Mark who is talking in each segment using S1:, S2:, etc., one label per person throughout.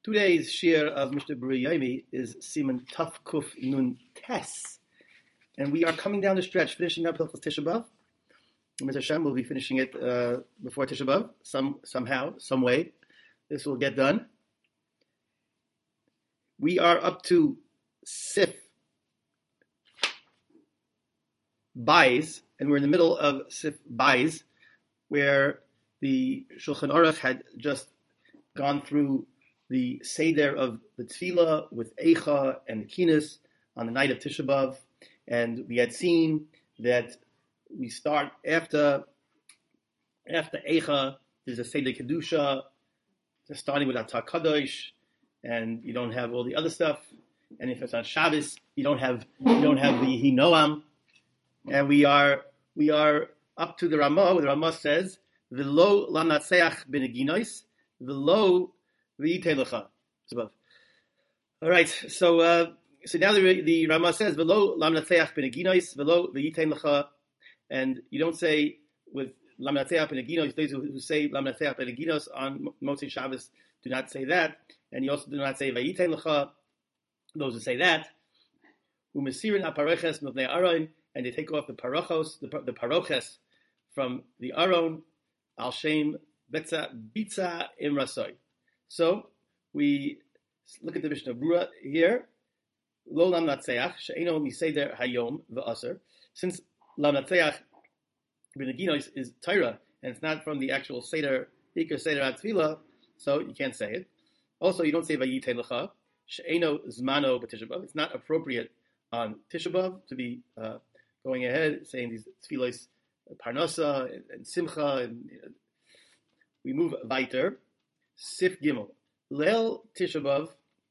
S1: Today's shir of Mishnah Berurah Yomi is Siman Taf Kuf Nun Tes, and we are coming down the stretch, finishing up Hilchos Tisha B'Av. Mr. Hashem will be finishing it before Tisha B'Av, somehow, some way. This will get done. We are up to Sif Bais, and we're in the middle of Sif Bais, where the Shulchan Aruch had just gone through the Seder of the Tefillah with Eicha and the Kinas on the night of Tisha B'Av, and we had seen that we start after Eicha. There's a Seder Kedusha, starting with Atar Kadosh, and you don't have all the other stuff. And if it's on Shabbos, you don't have the Hinoam. And we are up to the Ramah, where the Ramah says, "V'lo lamnatseach b'neginois, v'lo v'yitei lecha." All right, so now the Ramah says, "V'lo lamnatseach b'neginois, v'lo v'yitei lecha," and you don't say with lamnatseach b'neginos. Those who say lamnatseach b'neginos on Motzei Shabbos do not say that, and you also do not say v'yitei lecha. Those who say that, u'mesirin aparoches mivnei aron, and they take off the parochos, the paroches from the aron, al shem bitza im rasoy. So we look at the Mishnah Berurah here. Lo lam natseach she'eno miseder hayom v'aser. Since lam natseach b'neginos is Torah and it's not from the actual seder ikar seder atfila, so you can't say it. Also, you don't say vayitei lecha she'eno zmano b'Tisha B'Av. It's not appropriate on Tisha B'Av to be going ahead saying these tefillos parnasa and simcha, and we move weiter. Sif Gimel Leil Tisha B'Av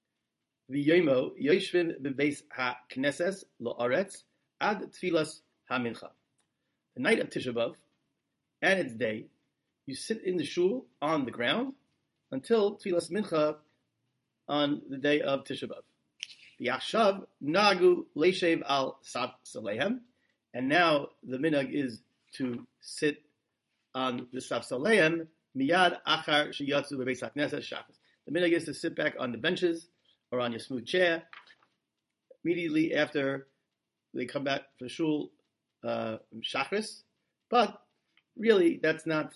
S1: v'yomo yoshvin b'beis ha-knesses lo'aretz ad tfilas ha-mincha. The night of Tisha B'Av and its day, you sit in the shul on the ground until tfilas mincha on the day of Tisha B'Av. V'yachshav nagu leishev al safsalehem, and now the minhag is to sit on the safsalehem miyad achar sheyatzu b'beis haknesses shachas. The minhag is to sit back on the benches or on your smooth chair immediately after they come back for shul shachris. But really, that's not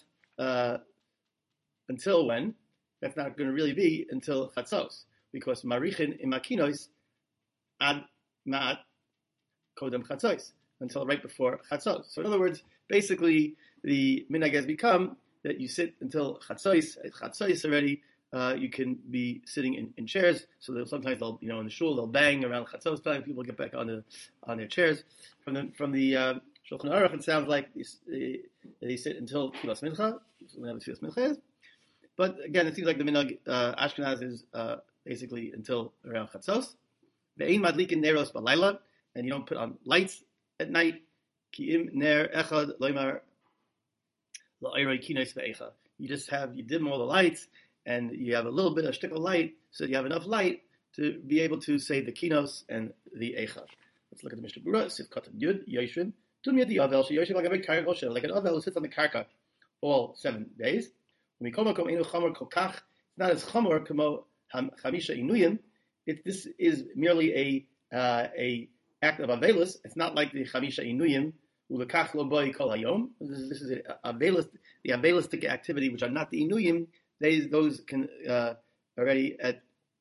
S1: until when? That's not going to really be until chatzos, because marichin imakinos ad ma'at kodem chatzos, until right before chatzos. So in other words, basically the minhag has become that you sit until chatzos. At chatzos already, you can be sitting in chairs. So sometimes they'll, in the shul, they'll bang around chatzos time. People get back on their chairs. From the Shulchan Aruch, it sounds like they sit until tfilas mincha. Whenever tfilas mincha is. But again, it seems like the minhag Ashkenaz is basically until around chatzos. Ve'ein madlikin neros balayla, and you don't put on lights at night. Ki im ner echad loymar la'iroi kinos ve'echa. You dim all the lights, and you have a little bit of shtick of light, so you have enough light to be able to say the kinos and the eicha. Let's look at the Mishnah Berurah. Sif katan yud yoshvin tum yad yavel she yoshiv like a big karka shel, like an avel who sits on the karka all 7 days. When we come inu chamor kokach, it's not as chamor como chamisha inuyim. This is merely a act of avelus. It's not like the chamisha inuyim ulekach lo boi kol hayom. This is the avelistic activity, which are not the inuyim. Those can already at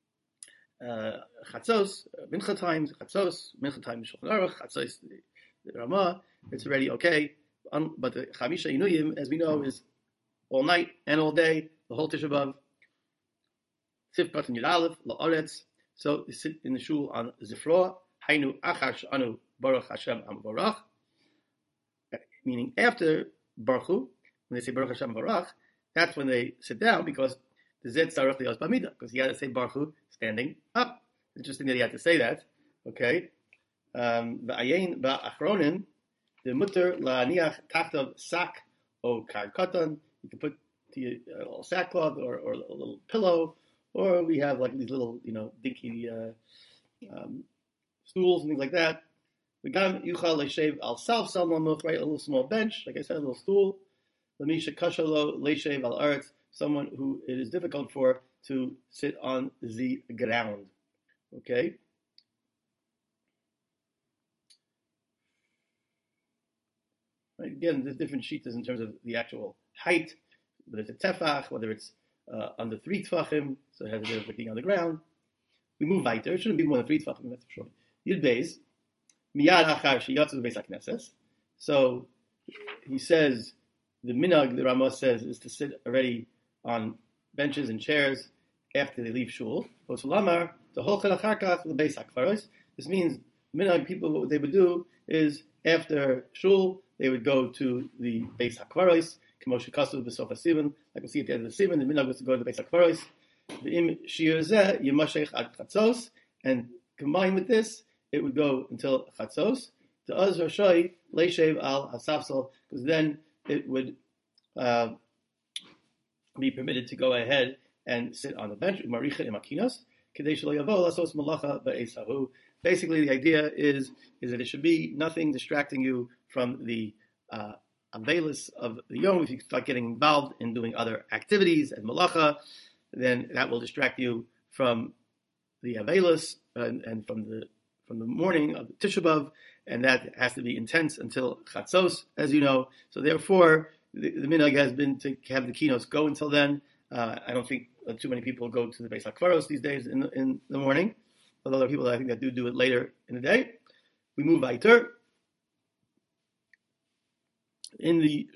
S1: chatzos, mincha times, chatzos, mincha times, Shulchan Aruch, chatzos, the Ramah, it's already okay. But the chamisha inuyim, as we know, is all night and all day, the whole Tisha B'Av. Sif Katan Yud Aleph la'aretz. So you sit in the shul on Zifroa. Hainu achar anu baruch Hashem am barach. Meaning after Baruch Hu, when they say Baruch Hashem barach, that's when they sit down, because the Zed Sarach Lios Bamida, because he had to say Baruch Hu standing up. Interesting that he had to say that. Okay. V'ayin ba'achronin the mutter la'aniach tachtav sak o karkatan. You can put a little sackcloth or a little pillow, or we have like these little dinky stools and things like that. V'gam yuchal leishev al sal salmamuch, right, a little small bench, like I said, a little stool. L'misha kashalo leishev al aretz, someone who it is difficult for to sit on the ground. Okay? Right? Again, there's different sheets in terms of the actual height, whether it's a tefach, whether it's under 3 tefachim, so it has a bit of looking on the ground. We move weiter. It shouldn't be more than 3 tefachim, that's for sure. Yud Beis, miyad achar sheyatzu beis hakneses. So he says, the minhag, the Ramah says, is to sit already on benches and chairs after they leave shul. This means minhag people, what they would do is after shul they would go to the Beis HaKvaros, K'moshe Kasu b'sof HaSivan, like we'll see at the end of the Sivan, the minhag was to go to the Beis HaKvaros. V'im shir zeh yimashech ad chatzos, and combined with this, it would go until chatzos. To az Roshai leishev al hasafsal, because then it would be permitted to go ahead and sit on the bench. Marichet imakinos kadei shelo yavo lasos malacha ba'esahu. Basically, the idea is that it should be nothing distracting you from the availus of the yom. If you start getting involved in doing other activities and malacha, then that will distract you from the availus and from the morning of the Tisha B'Av, and that has to be intense until Chatzos, as you know. So therefore, the minhag has been to have the kinos go until then. I don't think too many people go to the Beis HaKvaros these days in the morning, although there are people that I think that do it later in the day. We move weiter. In the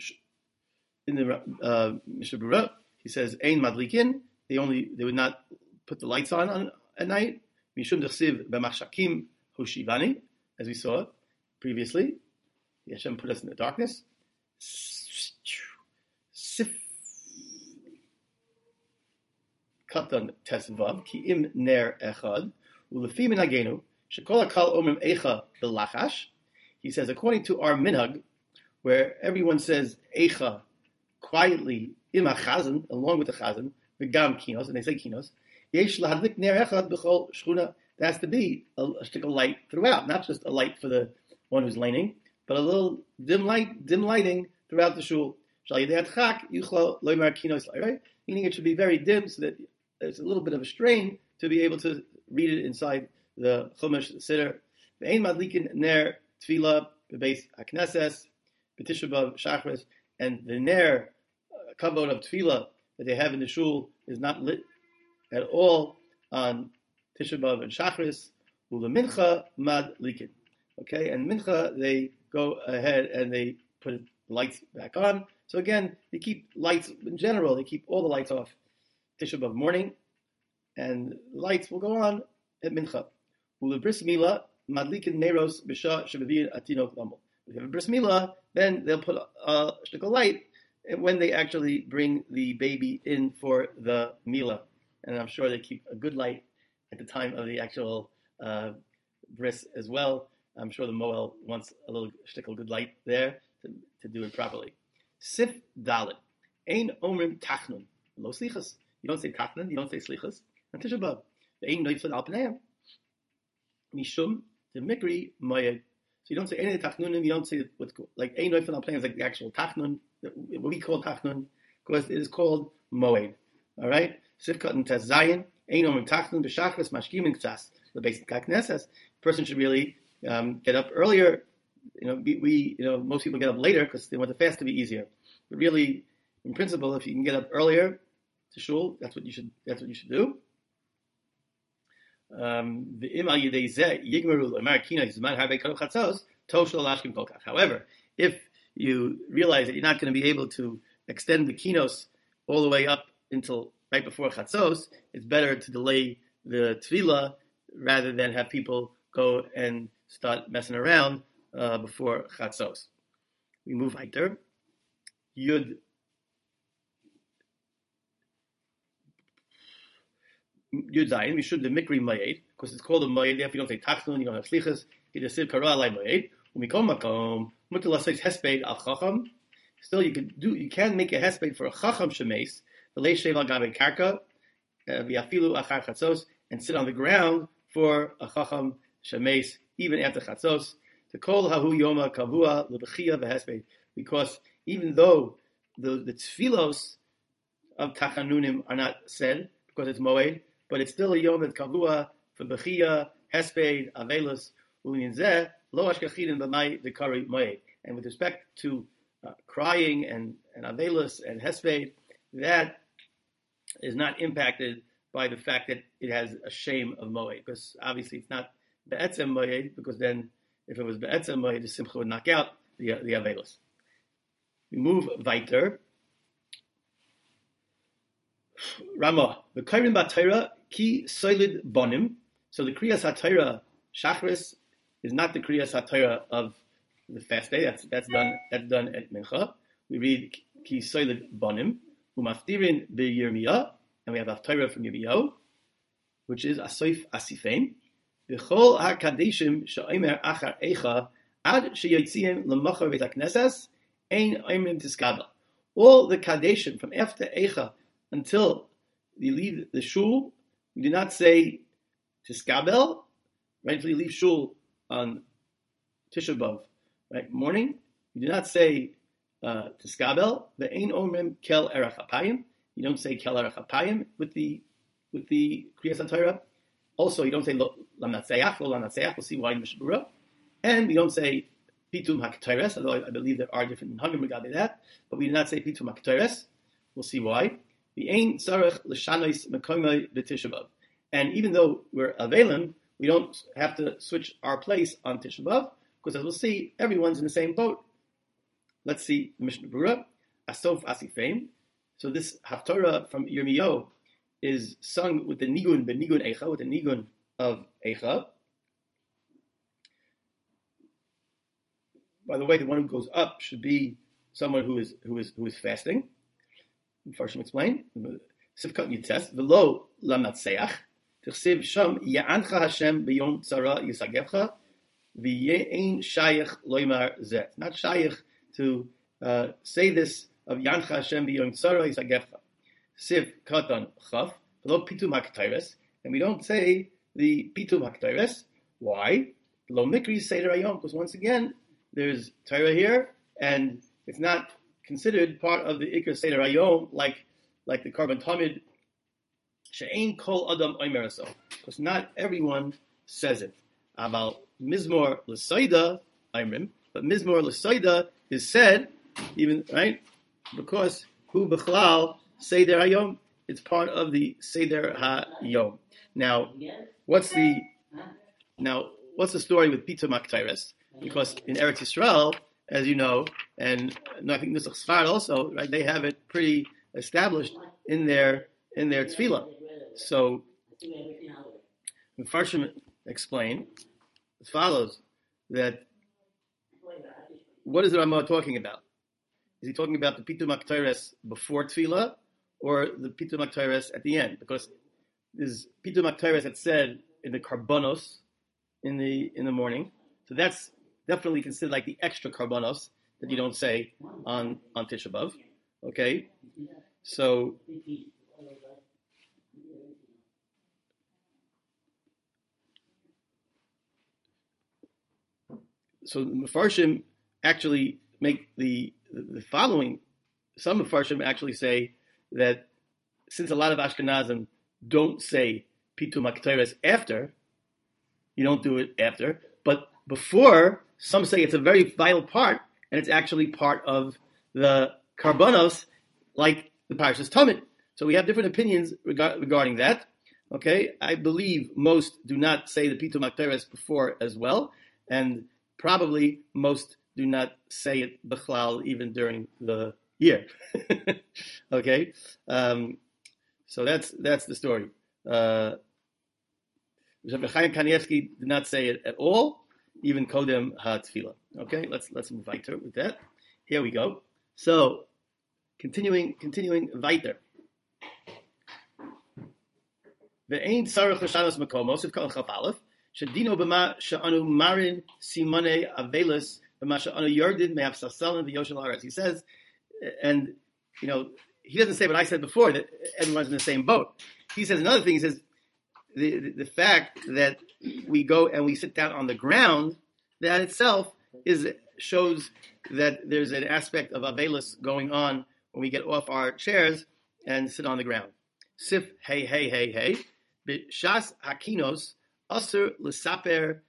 S1: Mishnah Berurah, he says, Ein madlikin, they would not put the lights on at night. Mishum dechsiv b'machshakim hoshivani, as we saw previously. Hashem put us in the darkness. Sif katan tesvav ki im ner echad ulefi minhagenu shekol hakal omrim echa b'lachash. He says, according to our minhag, where everyone says echa quietly im hachazan, along with the chazan, v'gam kinos, and they say kinos, yesh lahadlik ner echad b'chol shchuna. There has to be a stick of light throughout, not just a light for the one who's laning, but a little dim lighting throughout the shul. Meaning it should be very dim so that it's a little bit of a strain to be able to read it inside the Chumash, the Siddur. Ve'ein madlikin ner tefillah bebeis hakneses b'tisha b'av shachris, and the ner kavod of tefillah that they have in the shul is not lit at all on Tisha B'Av and Shachris. Ula mincha madlikin. Okay, and mincha they go ahead and they put the lights back on. So again, they keep lights in general. They keep all the lights off Tisha B'Av morning, and the lights will go on at mincha. Ula bris milah madlikin neros b'sha shebavin atinok lamol. If you have a bris milah, then they'll put a shtickle light when they actually bring the baby in for the milah, and I'm sure they keep a good light at the time of the actual bris as well. I'm sure the Moel wants a little shtickle good light there to do it properly. Sif Dalit. Ein omrim tachnun. Lo slichas. You don't say tachnun, you don't say slichas. And Tisha B'Av. Ein noifad al pneim. Mishum the mikri moyed. So you don't say any of the tachnunim, you don't say what's called, like ein noifad al pneim is like the actual tachnun, what we call tachnun, because it is called moed. Alright? Sif katan tes zayin. Ein omrim tachnun b'shachris mashkim in k'tzas. The basic kakneses. Person should really get up earlier. Most people get up later because they want the fast to be easier. But really, in principle, if you can get up earlier to shul, that's what you should do. However, if you realize that you're not going to be able to extend the kinos all the way up until right before chatzos, it's better to delay the tefillah rather than have people go and start messing around before chatzos. We move weiter. Yud Zayin. We should the mikri mayed because it's called a mayed. If you don't say tachnun, you don't have slichas. You just say kara alay mayed. When we come makom, mutila says hesped al chacham. Still, you can make a hesped for a chacham shemes. The leishev al gabe karka v'afilu achar chatzos, and sit on the ground for a chacham shemes even after chatzos. To call hahu yoma kavua lebechia v'hesped, because even though the tefillos of tachanunim are not said, because it's Moed, but it's still a Yom that's Kavua for Bechia, Hesped, Avelus, Ulin Zeh, Lo Ashkachidin B'mai Dekari Moed. And with respect to crying and Avelus and Hesped, that is not impacted by the fact that it has a shame of Moed, because obviously it's not Be'etzem Moed, because then if it was Be'etzem Moed, the Simcha would knock out the Avelus. We move weiter. Ramah, the Kairin Batayra ki soilid bonim. So the Kriyas HaTorah Shachris is not the Kriyas HaTorah of the fast day. That's done at Mincha. We read ki soilid bonim umaftirin beYirmiyah, and we have Haftarah from Yirmiyahu, which is Asoif Asifein. V'chol HaKadeshim she'omer achar eicha ad sheyotziem l'machar Beit HaKnesses ein oimrim tiskabel. All the Kadeshim from after eicha until you leave the shul, we do not say tiskabel, right? Until you leave shul on Tisha B'Av, right? Morning, you do not say tiskabel. The ein omrim kel erach hapayim. You don't say kel erach hapayim with the Kriyas HaTorah. Also, you don't say lam natseach. We'll see why in Mishnah Berurah. And we don't say pitum hakteres, although I believe there are different minhagim regarding that. But we do not say pitum hakteres. We'll see why. And even though we're Avelim, we don't have to switch our place on Tisha B'Av, because as we'll see, everyone's in the same boat. Let's see Mishnah Berurah, Asof Asifeim. So this Haftarah from Yirmiyahu is sung with the Nigun, Eicha, with the Nigun of Eicha. By the way, the one who goes up should be someone who is fasting. First, explain. Sivkat Yitzes v'lo lamatseach. Tichsiv sham ya'ancha Hashem b'yom tzara yisagevcha v'ye'ein shayich loymar zeh. Not shayich to say this of Yancha Hashem b'yom tzara yisagevcha. Siv katan chaf v'lo pitum hakteres, and we don't say the pitum hakteres. Why? Lo mikri seder hayom, because once again there's Torah here, and it's not considered part of the Ikar Seder Hayom, like the Karban Tamid, she'ein kol adam omer so, because not everyone says it. About Mizmor L'Soida Imrim, but Mizmor L'Soida is said, even, right, because Hu B'chlal Seder Hayom, it's part of the Seder Hayom. Now, what's the story with Pitum HaKteres? Because in Eretz Yisrael, as you know, and I think Nusach Sfard also, right? They have it pretty established in their tefillah. So the Farshim explain as follows: that what is the Ramah talking about? Is he talking about the Pitum HaKteres before tefillah, or the Pitum HaKteres at the end? Because there's Pitum HaKteres that's said in the Karbonos in the morning, so that's definitely considered like the extra karbanos that you don't say on Tisha B'Av. Okay, so the Mefarshim actually make the following. Some Mefarshim actually say that since a lot of Ashkenazim don't say Pitum HaKteres after, you don't do it after, but before. Some say it's a very vital part, and it's actually part of the Karbanos, like the Parashas Tamid. So we have different opinions regarding that. Okay, I believe most do not say the Pitum HaKteres before as well, and probably most do not say it B'chlal even during the year. Okay, so that's the story. Rabbi Chaim Kanievsky did not say it at all. Even Kodem HaTfilah. Okay, let's move weiter with that. Here we go. So, continuing weiter. Ve'ein tzarech l'shanos makomos of kol chaf aleph shedino b'ma she'anu marin simone avelis b'ma she'anu yordid me'afsasalim v'yoshel haaretz. He says, and he doesn't say what I said before, that everyone's in the same boat. He says another thing. He says the fact that we go and we sit down on the ground, that itself shows that there's an aspect of Avelis going on when we get off our chairs and sit on the ground. Sif hey. B'shas hakinos asur l'saper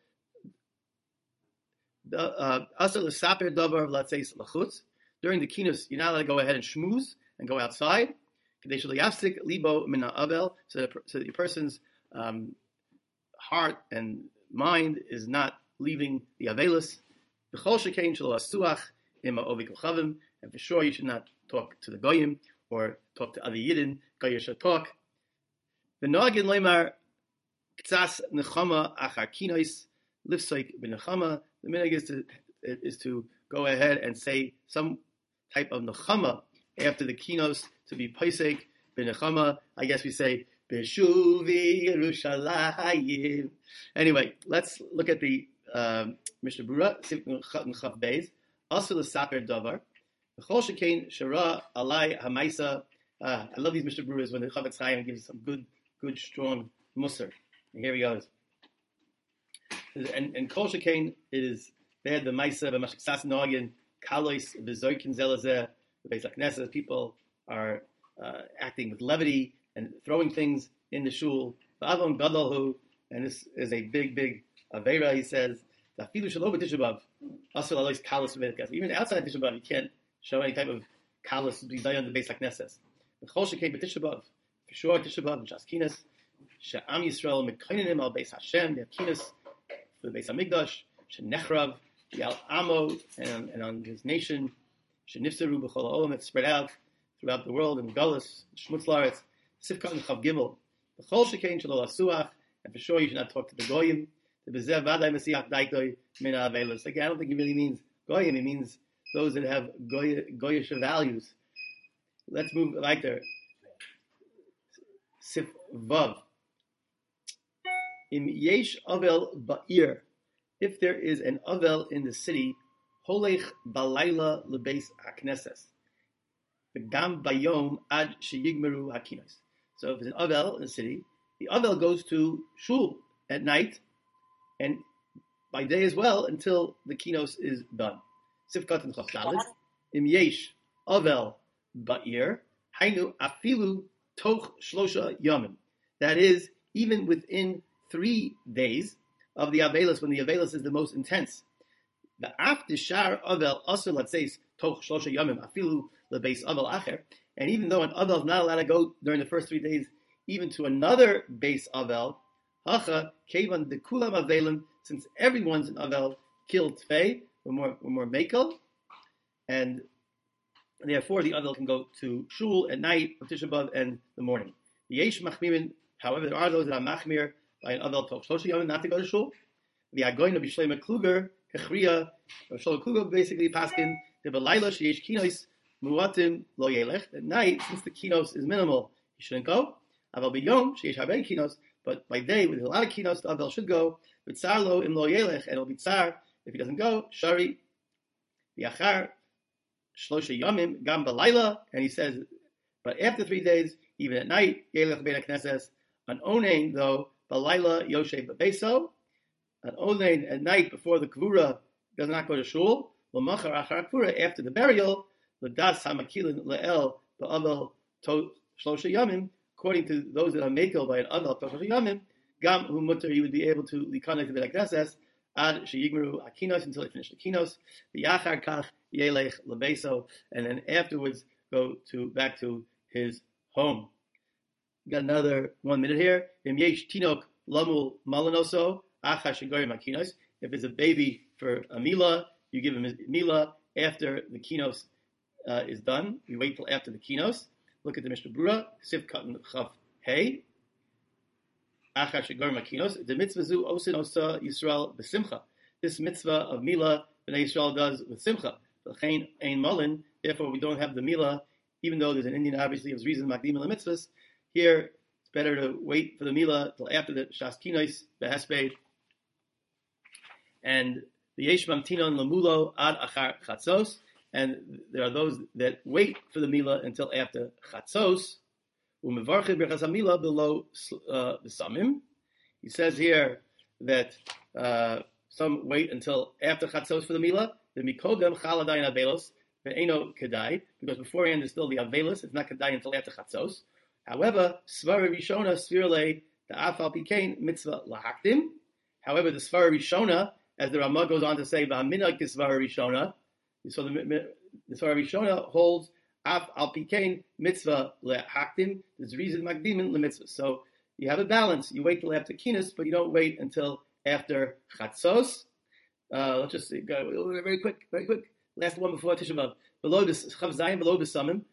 S1: davar l'atzeis l'chutz. During the kinos, you're not allowed to go ahead and schmooze and go outside. Libo mina avel, so that your person's heart and mind is not leaving the avelis. B'chol shekain shelo asuach ima ovik l'chavim, and for sure you should not talk to the goyim or talk to other yidden. Goyim should talk. V'noagin leimar k'tzas nechama achar kinois lifsoik b'nechama. The minhag is to go ahead and say some type of nechama after the kinos, to be paisek b'nechama. I guess we say b'shuvi Yerushalayim. Anyway, let's look at the Mishnah Berurah Sif Chav Beis. Also the Saper Davar. B'chol shekain shara alai hamaisa. I love these Mishnah Berurahs when the Chavetz Chaim gives some good strong musar. And here he goes. And Kol Shekain, it is bad the Maisa, B'mashik Sas Noagin, Kalois, V'zoikin Zelazeh, the Beis HaKnesset. People are acting with levity and throwing things in the shul. V'avon Gadolhu, and this is a big Aveira, he says, Zafilu Shalom B'Tisha B'Av, Asur Alois Kalos V'Vedekes. Even outside Tisha B'Av, you can't show any type of Kalos B'Zayon the Beis HaKnesset. Kol Shekain B'Tisha B'Av, for sure Tisha B'Av, B'Shas Kinas, She'am Yisrael Mekaynim Al Beis Hashem, they have Kinas, for the Beis Hamikdash, Shenechrav, Yal Amo, and on his nation, Shenifseru B'chol Ha'olam, that's spread out throughout the world, and Gullus, Shmutz Laaretz, Sifkat and Chav Gimel, B'chol Shekain Shelo Asuach, and for sure you should not talk to the Goyim, the Bezev Vadai Mesiach Daitoi Mina Avelis. Again, I don't think he really means Goyim, he means those that have Goyish values. Let's move right there. Sif Vav. Im yesh avel ba'ir, if there is an avel in the city, holech balayla lebeis hakneses, v'gam bayom ad sheyigmeru hakinos. So if there's an avel in the city, the avel goes to shul at night, and by day as well until the kinos is done. Sifkat and Chafdalit. Im yesh avel ba'ir, hainu afilu toch shlosha yomim. That is, even within 3 days of the Avelis, when the Avelis is the most intense. The after Shar Avel also, let's say, Toch Shlosha Yamim, Afilu Lebeis Avel Acher, and even though an Avel is not allowed to go during the first 3 days, even to another base Avel, Hacha, Kevan, the Kulam Avelim, since everyone's an Avel, killed Tfei, we're more Mekel, and therefore the Avel can go to Shul at night, of Tisha B'Av, and the morning. Yesh Machmirin, however, there are those that are Machmir, by an Avel Toch Shlosha Yomim, not to go to Shul. The Agoyin of B'Shleima Kluger, Kechriya, Shlomo Kluger basically paskin, the Belayla Sheyesh Kinos, Muatim Lo Yelech. At night, since the Kinos is minimal, he shouldn't go. Aval B'Yom, Sheyesh Harvei Kinos, but by day, with a lot of Kinos, the Avel should go. B'Tzar Lo Im Lo Yelech, and it'll be Tzar if he doesn't go. Shari, Yachar, Shlosha Yomim, Gam Belayla, and he says, but after 3 days, even at night, Yelech Beit HaKnesses, an Onain, though, Balayla Yoshev Bebeso, an Onain at night before the Kvura does not go to Shul, L'machar Achar Kvura, after the burial, L'das HaMakilin Le'el Ba'avel To Shlosha Yamim, according to those that are makel by an Avel To Shlosha Yamim, Gam Hu Mutter, he would be able to Likana to Beit HaKnesses, Ad Sheyigmeru Akinos, until they finish the Kinos, the Yachar Kach Yelech Lebeso, and then afterwards go back to his home. Got another 1 minute here. Im yesh tinok lamul malanoso acha shegorim hakinos. If it's a baby for a mila, you give him a mila after the kinos is done. We wait till after the kinos. Look at the Mishnah Berurah, Sif Katan Chav Hey. Acha shegorim hakinos. The mitzvah zu osin osa Yisrael b'simcha. This mitzvah of mila Bnei Yisrael does with simcha. L'chein ein malin. Therefore, we don't have the mila, even though there's an Indian obviously has reason makdim la mitzvahs. Here, it's better to wait for the Mila till after the Shas Kinos, the Hesped, and the Yesh Mamtinon Lamulo Ad Achar Chatzos, and there are those that wait for the Mila until after Chatzos, Umevarchid Berchas HaMila below Samim. He says here that some wait until after Chatzos for the Mila, the Mikodem Chaladayin Avelos, Ve'eno Kedai, because beforehand there's still the Avelos, it's not Kedai until after Chatzos. However, Svara Rishona Svirle the Afal Pikain Mitzvah Lahakdim. However, the Svara Rishona, as the Ramah goes on to say, V'haminag Svara Rishona. So the Svara Rishona holds Af Al Pikain Mitzvah Lahakdim. There's a reason Magdimin LeMitzvah. So you have a balance. You wait till after Kinas, but you don't wait until after Chatzos. Let's just see, go very quick. Last one before Tisha B'av. Below this Chav Zayin, below the Samim.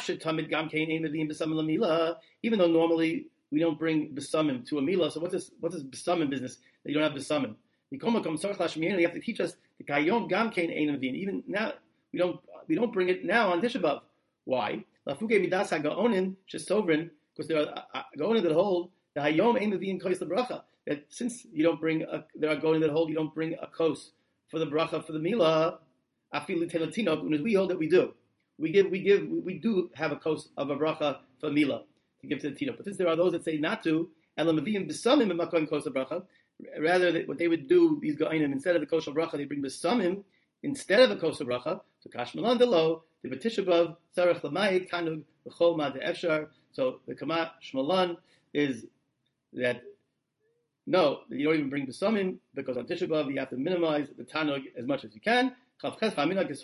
S1: Even though normally we don't bring besamim to a milah, so what's this besamim business that you don't have besamim? You have to teach us the kayom gam kein ein medin. Even now we don't bring it now on Tisha B'av. Why? Because there are gaonim that hold the hayom ein medin kois the bracha. That since you don't bring there are gaonim that hold you don't bring a kos for the bracha for the milah. Afilu telatinok, we hold that we do. We do have a kos of a bracha for Mila to give to the Tino. But since there are those that say not to, and Lamavim Besamim and Makon kos of bracha, rather what they would do, these Goinim, instead of the kos of bracha, they bring Besamim instead of a kos of bracha. So Kashmalan Delo, the Betishabav, Sarach Lamayit, Kanug, Bechol Ma de Efshar. So the Kama Shmalan is that no, you don't even bring Besamim because on Tisha B'av you have to minimize the Tanug as much as you can. That's the form of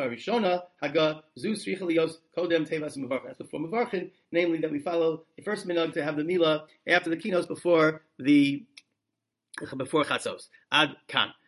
S1: Mavarchin, namely that we follow the first minhag to have the milah after the kinos before Chatzos. Ad kan.